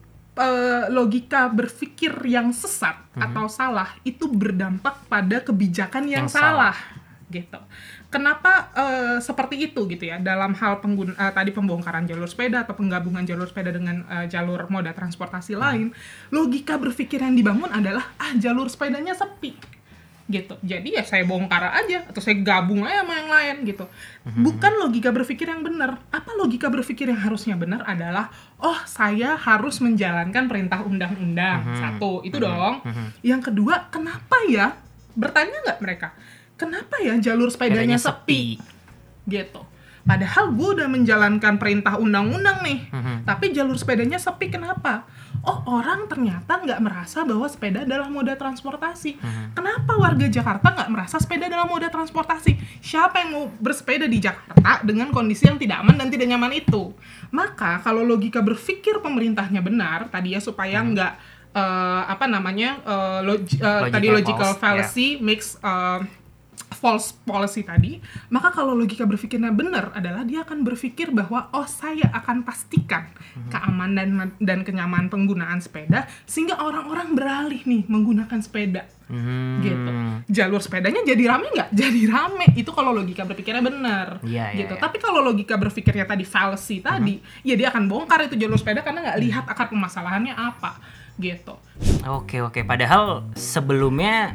Eh, logika berpikir yang sesat atau salah itu berdampak pada kebijakan yang, Yang salah. salah, gitu. Kenapa eh, seperti itu gitu ya dalam hal pengguna eh, tadi pembongkaran jalur sepeda atau penggabungan jalur sepeda dengan eh, jalur moda transportasi lain, logika berpikir yang dibangun adalah ah jalur sepedanya sepi gitu. Jadi ya saya bongkar aja atau saya gabung aja sama yang lain gitu. Bukan logika berpikir yang benar. Apa logika berpikir yang harusnya benar adalah oh saya harus menjalankan perintah undang-undang. Satu, itu dong. Yang kedua, kenapa ya? Bertanya nggak mereka? Kenapa ya jalur sepedanya Sepedanya sepi? sepi. Gitu. Padahal gue udah menjalankan perintah undang-undang nih, Mhm. tapi jalur sepedanya sepi. Kenapa? Oh, orang ternyata nggak merasa bahwa sepeda adalah moda transportasi. Kenapa warga Jakarta nggak merasa sepeda adalah moda transportasi? Siapa yang mau bersepeda di Jakarta dengan kondisi yang tidak aman dan tidak nyaman itu? Maka kalau logika berpikir pemerintahnya benar, tadi ya supaya nggak eh, apa namanya eh, log- eh, tadi Logical logical false, fallacy makes eh, false policy tadi, maka kalau logika berpikirnya benar adalah dia akan berpikir bahwa oh saya akan pastikan keamanan dan kenyamanan penggunaan sepeda sehingga orang-orang beralih nih menggunakan sepeda. Hmm. Gitu. Jalur sepedanya jadi rame nggak? Jadi rame. Itu kalau logika berpikirnya benar. Iya, iya, gitu. iya. Tapi kalau logika berpikirnya tadi fallacy tadi, ya dia akan bongkar itu jalur sepeda karena nggak lihat akar permasalahannya apa. gitu. Oke oke. Padahal sebelumnya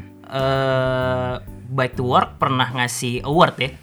uh, Bike to Work pernah ngasih award ya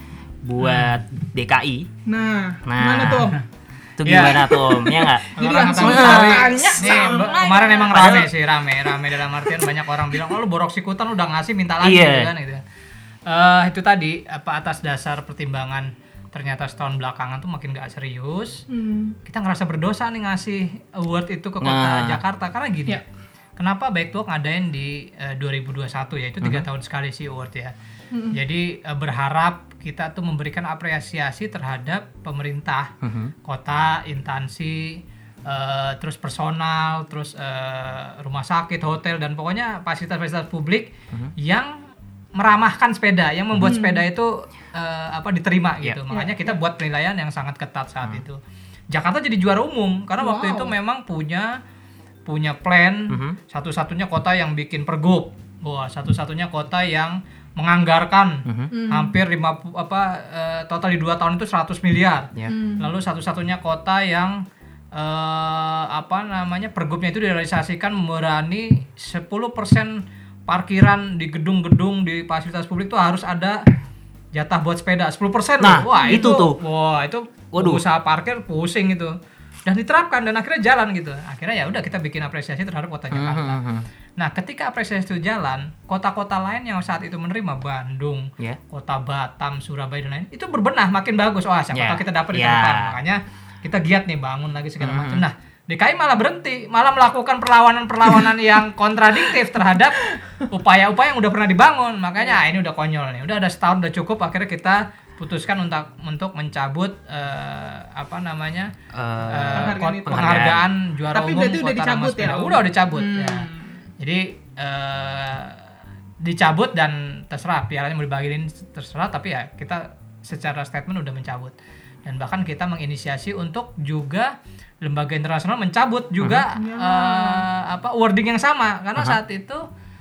buat hmm. D K I. Nah, nah gimana tuh? Itu gimana tuh Om? Ya nggak? Jadi langsung tanya nih, kemarin emang rame sih, rame, rame dalam artian banyak orang bilang, oh lu borok sikutan udah ngasih minta lagi yeah. gitu kan gitu. Uh, itu tadi apa atas dasar pertimbangan ternyata setahun belakangan tuh makin gak serius, hmm. kita ngerasa berdosa nih ngasih award itu ke kota nah. Jakarta karena gini. Yeah. Kenapa Bike to Work ngadain di uh, dua ribu dua puluh satu ya, itu tiga uh-huh. tahun sekali sih award ya. Uh-huh. Jadi uh, berharap kita tuh memberikan apresiasi terhadap pemerintah, uh-huh. kota, instansi, uh, terus personal, terus uh, rumah sakit, hotel, dan pokoknya fasilitas-fasilitas publik uh-huh. yang meramahkan sepeda, yang membuat uh-huh. sepeda itu uh, apa diterima gitu. Yeah. Makanya kita buat penilaian yang sangat ketat saat uh-huh. itu. Jakarta jadi juara umum karena wow. waktu itu memang punya punya plan, uh-huh. satu-satunya kota yang bikin pergub, wah satu-satunya kota yang menganggarkan uh-huh. hampir lima apa uh, total di dua tahun itu seratus miliar. Yeah. Hmm. Lalu satu-satunya kota yang uh, apa namanya pergubnya itu direalisasikan berani sepuluh persen parkiran di gedung-gedung di fasilitas publik tuh harus ada jatah buat sepeda sepuluh persen. Nah, wah itu, itu tuh. Wah, itu waduh. Usaha parkir pusing itu. Dan diterapkan dan akhirnya jalan gitu. Akhirnya ya udah kita bikin apresiasi terhadap kota Jakarta. Uh-huh. Nah, ketika apresiasi itu jalan, kota-kota lain yang saat itu menerima Bandung, yeah. kota Batam, Surabaya dan lain itu berbenah makin bagus. Wah, siapa yeah. tahu kita dapat di yeah. depan. Makanya kita giat nih bangun lagi segala uh-huh. macam. Nah, D K I malah berhenti, malah melakukan perlawanan-perlawanan yang kontradiktif terhadap upaya-upaya yang udah pernah dibangun. Makanya ah, ini udah konyol nih. Udah ada setahun udah cukup, akhirnya kita putuskan untuk untuk mencabut uh, apa namanya uh, penghargaan, penghargaan juara tapi umum berarti kota udah dicabut ya? Udah udah dicabut hmm. ya. Jadi uh, dicabut dan terserah pialanya mau dibagiin terserah, tapi ya kita secara statement udah mencabut. Dan bahkan kita menginisiasi untuk juga lembaga internasional mencabut juga uh-huh. uh, apa wording yang sama karena uh-huh. saat itu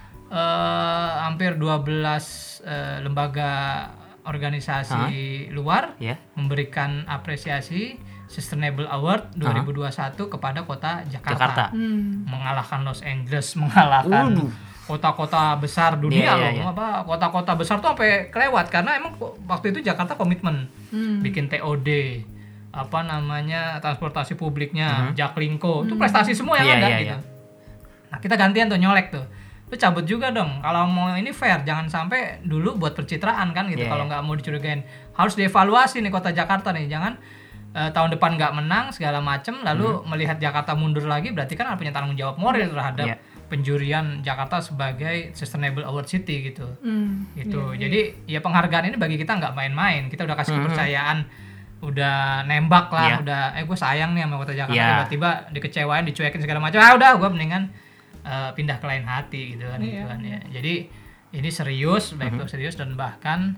uh, hampir dua belas uh, lembaga organisasi huh? luar yeah. memberikan apresiasi Sustainable Award dua ribu dua puluh satu uh-huh. kepada kota Jakarta, Jakarta. Hmm. mengalahkan Los Angeles, mengalahkan uh. kota-kota besar dunia yeah, loh, yeah, yeah. apa kota-kota besar tuh sampai kelewat karena emang waktu itu Jakarta komitmen hmm. bikin T O D, apa namanya transportasi publiknya, uh-huh. Jaklingko, hmm. itu prestasi semua yang yeah, ada yeah, gitu. Yeah. Nah kita gantian tuh nyolek tuh. Lu cabut juga dong kalau mau ini fair, jangan sampai dulu buat pencitraan kan gitu. Yeah. Kalau nggak mau dicurigain harus dievaluasi nih kota Jakarta nih, jangan uh, tahun depan nggak menang segala macem lalu mm-hmm. melihat Jakarta mundur lagi, berarti kan punya tanggung jawab moral terhadap yeah. penjurian Jakarta sebagai Sustainable Award City gitu. Mm. Gitu. Yeah, jadi yeah. ya penghargaan ini bagi kita nggak main-main, kita udah kasih mm-hmm. kepercayaan, udah nembak lah, yeah. udah eh gue sayang nih sama kota Jakarta, yeah. tiba-tiba dikecewain, dicuekin segala macam, ah udah gue mendingan Uh, pindah ke lain hati gitu kan, yeah. gitu kan ya. Jadi ini serius, baik uh-huh. serius dan bahkan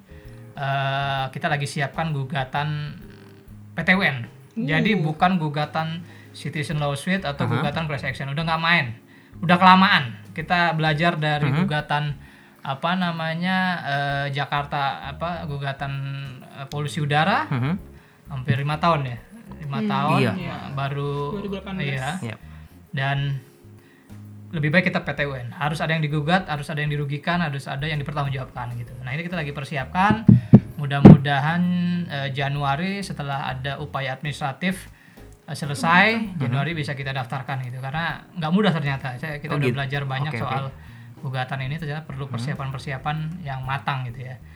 uh, kita lagi siapkan gugatan P T W N. Uh. Jadi bukan gugatan Citizen Lawsuit atau uh-huh. gugatan class action, udah nggak main, udah kelamaan. Kita belajar dari uh-huh. gugatan apa namanya uh, Jakarta apa gugatan uh, polusi udara uh-huh. hampir lima tahun ya, lima hmm, tahun iya. baru dua ribu delapan belas. Iya. Yep. Dan lebih baik kita P T W N, harus ada yang digugat, harus ada yang dirugikan, harus ada yang dipertanggungjawabkan gitu. Nah ini kita lagi persiapkan, mudah-mudahan uh, Januari setelah ada upaya administratif uh, selesai, uh-huh. Januari bisa kita daftarkan gitu. Karena nggak mudah ternyata, Saya, kita oh, udah gitu. belajar banyak okay, soal okay. gugatan ini, ternyata perlu persiapan-persiapan yang matang gitu ya.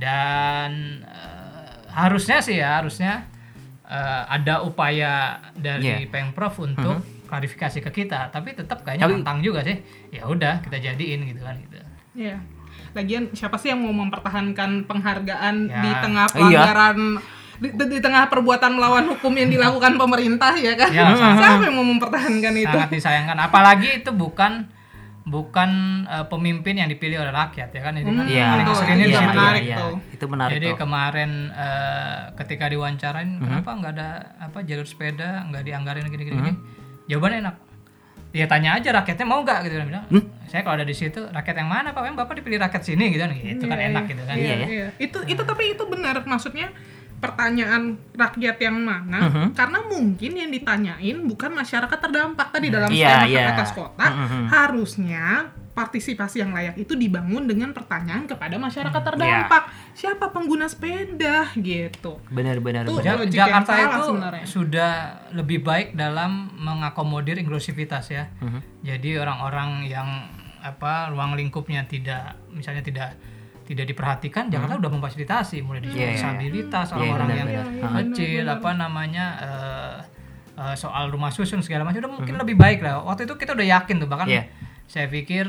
Dan uh, harusnya sih ya, harusnya uh, ada upaya dari yeah. Pemprov untuk uh-huh. klarifikasi ke kita, tapi tetap kayaknya nantang juga sih. Ya udah kita jadiin gitu kan gitu. Iya. Lagian siapa sih yang mau mempertahankan penghargaan ya. di tengah pelanggaran di, di, di tengah perbuatan melawan hukum yang dilakukan pemerintah ya kan? Ya, siapa yang mau mempertahankan itu? Sangat disayangkan. Apalagi itu bukan bukan uh, pemimpin yang dipilih oleh rakyat ya kan? Ini hmm, kan ya, paling itu, ini itu ya, menarik ya, tuh. Itu menarik. Jadi tuh. kemarin uh, ketika diwawancarain mm-hmm. kenapa nggak ada apa jalur sepeda, nggak dianggarin gini-gini. Mm-hmm. Jawabannya enak. Ya tanya aja rakyatnya mau nggak gitu kan bilang. Hmm? Saya kalau ada di situ rakyat yang mana Pak? Memang Bapak dipilih rakyat sini gitu kan. Itu kan iya, enak iya. gitu kan. Iya, iya. Itu itu tapi itu benar maksudnya pertanyaan rakyat yang mana, uh-huh. karena mungkin yang ditanyain bukan masyarakat terdampak tadi dalam yeah, skema yeah. atas kota, uh-huh. harusnya partisipasi yang layak itu dibangun dengan pertanyaan kepada masyarakat terdampak. Yeah. Siapa pengguna sepeda gitu. Benar-benar. Jakarta itu sebenarnya sudah lebih baik dalam mengakomodir inklusivitas ya. Uh-huh. Jadi orang-orang yang apa ruang lingkupnya tidak misalnya tidak tidak diperhatikan, Jakarta hmm. udah memfasilitasi mulai dari yeah. disabilitas, yeah, orang-orang yeah, yang yeah, yeah, kecil, benar, apa namanya uh, uh, soal rumah susun segala macam udah mungkin hmm. lebih baik lah. Waktu itu kita udah yakin tuh, bahkan yeah. saya pikir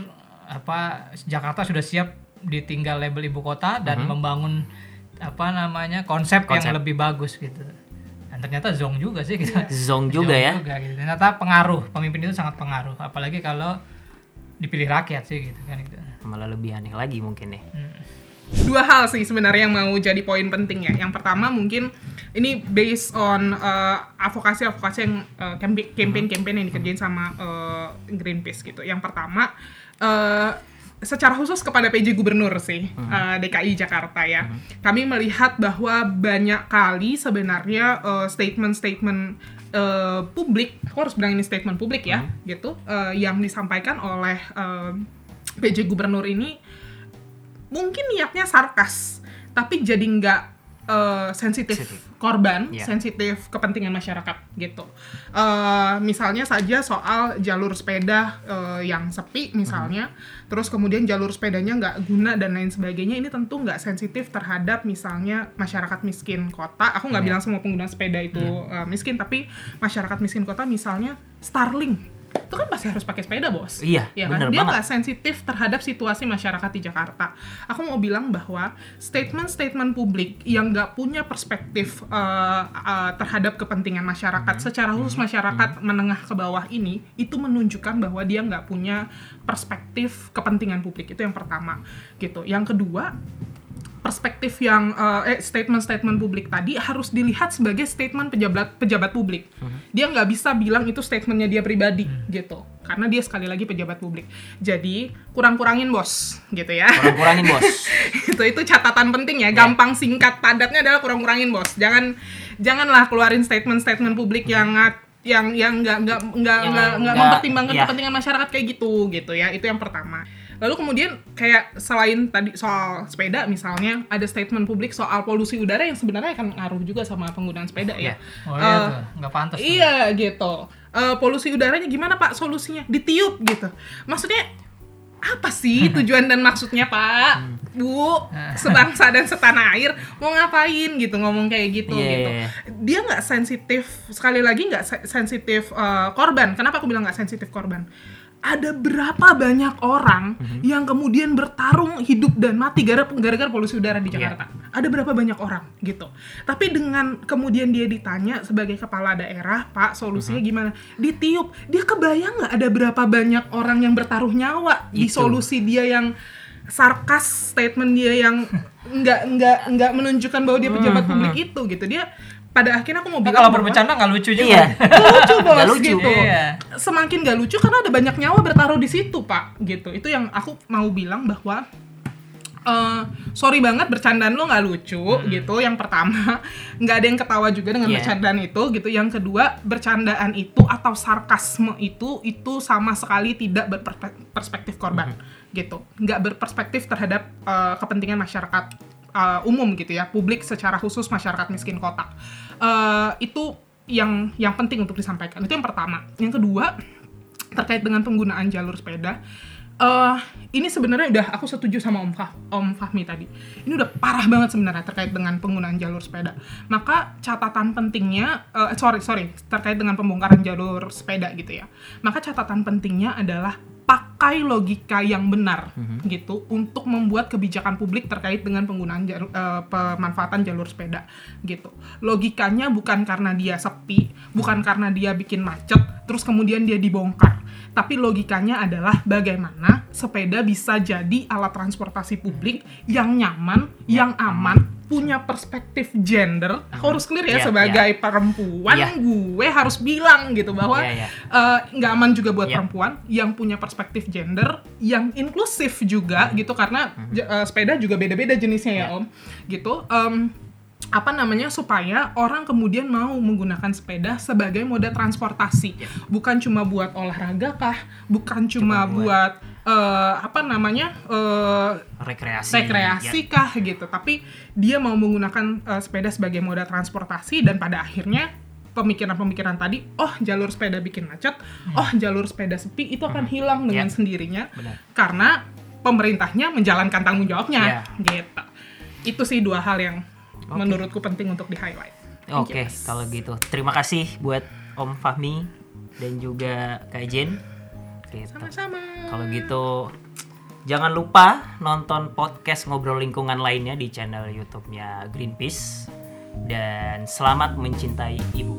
apa Jakarta sudah siap ditinggal label ibu kota dan hmm. membangun apa namanya konsep, konsep yang lebih bagus gitu. Dan ternyata zong juga sih kita. Zong juga zong ya. Juga, gitu. Ternyata pengaruh, pemimpin itu sangat pengaruh, apalagi kalau dipilih rakyat sih gitu kan gitu. Malah lebih aneh lagi mungkin nih. Hmm. Dua hal sih sebenarnya yang mau jadi poin penting ya. Yang pertama mungkin ini based on uh, advokasi-advokasi yang uh, campaign-campaign yang dikerjain sama uh, Greenpeace gitu. Yang pertama uh, secara khusus kepada P J Gubernur sih uh-huh. uh, D K I Jakarta ya. Uh-huh. Kami melihat bahwa banyak kali sebenarnya uh, statement-statement uh, publik, aku harus bilang ini statement publik ya, uh-huh. gitu, uh, yang disampaikan oleh uh, P J Gubernur ini mungkin niatnya sarkas, tapi jadi nggak uh, sensitif korban, yeah. sensitif kepentingan masyarakat gitu. Uh, misalnya saja soal jalur sepeda uh, yang sepi misalnya, mm-hmm. terus kemudian jalur sepedanya nggak guna dan lain sebagainya, ini tentu nggak sensitif terhadap misalnya masyarakat miskin kota. Aku nggak yeah. bilang semua pengguna sepeda itu yeah. uh, miskin, tapi masyarakat miskin kota misalnya Starling. Itu kan pasti harus pakai sepeda, bos. Iya, ya kan? Dia nggak sensitif terhadap situasi masyarakat di Jakarta. Aku mau bilang bahwa statement-statement publik yang nggak punya perspektif uh, uh, terhadap kepentingan masyarakat, mm-hmm. secara khusus masyarakat mm-hmm. menengah ke bawah ini, itu menunjukkan bahwa dia nggak punya perspektif kepentingan publik. Itu yang pertama, gitu. Yang kedua, perspektif yang uh, eh, statement-statement publik tadi harus dilihat sebagai statement pejabat pejabat publik. Uh-huh. Dia nggak bisa bilang itu statementnya dia pribadi, uh-huh. gitu. Karena dia sekali lagi pejabat publik. Jadi kurang-kurangin bos, gitu ya. Kurang-kurangin bos. itu itu catatan penting ya. Gampang, singkat, padatnya adalah kurang-kurangin bos. Jangan janganlah keluarin statement-statement publik uh-huh. yang yang yang nggak nggak nggak nggak nggak mempertimbangkan ya. kepentingan masyarakat kayak gitu, gitu ya. Itu yang pertama. Lalu kemudian kayak selain tadi soal sepeda misalnya, ada statement publik soal polusi udara yang sebenarnya akan ngaruh juga sama penggunaan sepeda ya. Oh iya uh, tuh, nggak pantas tuh. Iya gitu. Uh, polusi udaranya gimana Pak solusinya? Ditiup gitu. Maksudnya apa sih tujuan dan maksudnya Pak? Bu, sebangsa dan setanah air mau ngapain gitu ngomong kayak gitu yeah. gitu. Dia nggak sensitif, sekali lagi nggak sensitif uh, korban. Kenapa aku bilang nggak sensitif korban? Ada berapa banyak orang mm-hmm. yang kemudian bertarung hidup dan mati gara-gara polusi udara di Jakarta. Yeah. Ada berapa banyak orang gitu. Tapi dengan kemudian dia ditanya sebagai kepala daerah, Pak solusinya mm-hmm. gimana? Ditiup. Dia kebayang nggak ada berapa banyak orang yang bertaruh nyawa Itu. di solusi dia yang sarkas, statement dia yang nggak nggak nggak menunjukkan bahwa dia pejabat mm-hmm. publik itu gitu. Dia pada akhirnya aku mau bilang nah, kalau bercanda nggak lucu juga. Iya. Gak lucu bos gak lucu. gitu. Iya. Semakin gak lucu karena ada banyak nyawa bertaruh di situ Pak gitu. Itu yang aku mau bilang bahwa uh, sorry banget bercandaan lo nggak lucu hmm. gitu. Yang pertama nggak ada yang ketawa juga dengan yeah. bercandaan itu gitu. Yang kedua bercandaan itu atau sarkasme itu itu sama sekali tidak berperspektif korban hmm. gitu. Nggak berperspektif terhadap uh, kepentingan masyarakat Uh, umum gitu ya, publik secara khusus masyarakat miskin kota. Uh, itu yang yang penting untuk disampaikan. Itu yang pertama. Yang kedua, terkait dengan penggunaan jalur sepeda. Uh, ini sebenarnya udah aku setuju sama Om, Fah, Om Fahmi tadi. Ini udah parah banget sebenarnya terkait dengan penggunaan jalur sepeda. Maka catatan pentingnya, uh, sorry sorry, terkait dengan pembongkaran jalur sepeda gitu ya. Maka catatan pentingnya adalah pakai logika yang benar mm-hmm. gitu untuk membuat kebijakan publik terkait dengan penggunaan jalur, uh, pemanfaatan jalur sepeda gitu. Logikanya bukan karena dia sepi, bukan karena dia bikin macet, terus kemudian dia dibongkar. Tapi logikanya adalah bagaimana sepeda bisa jadi alat transportasi publik yang nyaman, yeah. yang aman, punya perspektif gender. Aku harus clear ya, yeah, sebagai yeah. perempuan, yeah. gue harus bilang gitu bahwa yeah, yeah. Uh, nggak aman juga buat yeah. perempuan yang punya perspektif gender, yang inklusif juga mm-hmm. gitu, karena mm-hmm. uh, sepeda juga beda-beda jenisnya ya yeah. Om, gitu. Um, apa namanya supaya orang kemudian mau menggunakan sepeda sebagai moda transportasi, yeah. bukan cuma buat olahraga kah, bukan cuma, cuma buat, buat uh, apa namanya uh, rekreasi, rekreasi yeah. kah gitu, tapi dia mau menggunakan uh, sepeda sebagai moda transportasi dan pada akhirnya pemikiran-pemikiran tadi, oh jalur sepeda bikin macet, hmm. oh jalur sepeda sepi itu akan hmm. hilang dengan yeah. sendirinya, benar. Karena pemerintahnya menjalankan tanggung jawabnya, yeah. gitu. Itu sih dua hal yang okay. menurutku penting untuk di-highlight. Oke, okay, kalau gitu. Terima kasih buat Om Fahmi dan juga Kak Jen. Gitu. Sama-sama. Kalau gitu, jangan lupa nonton podcast Ngobrol Lingkungan lainnya di channel YouTube-nya Greenpeace. Dan selamat mencintai ibu.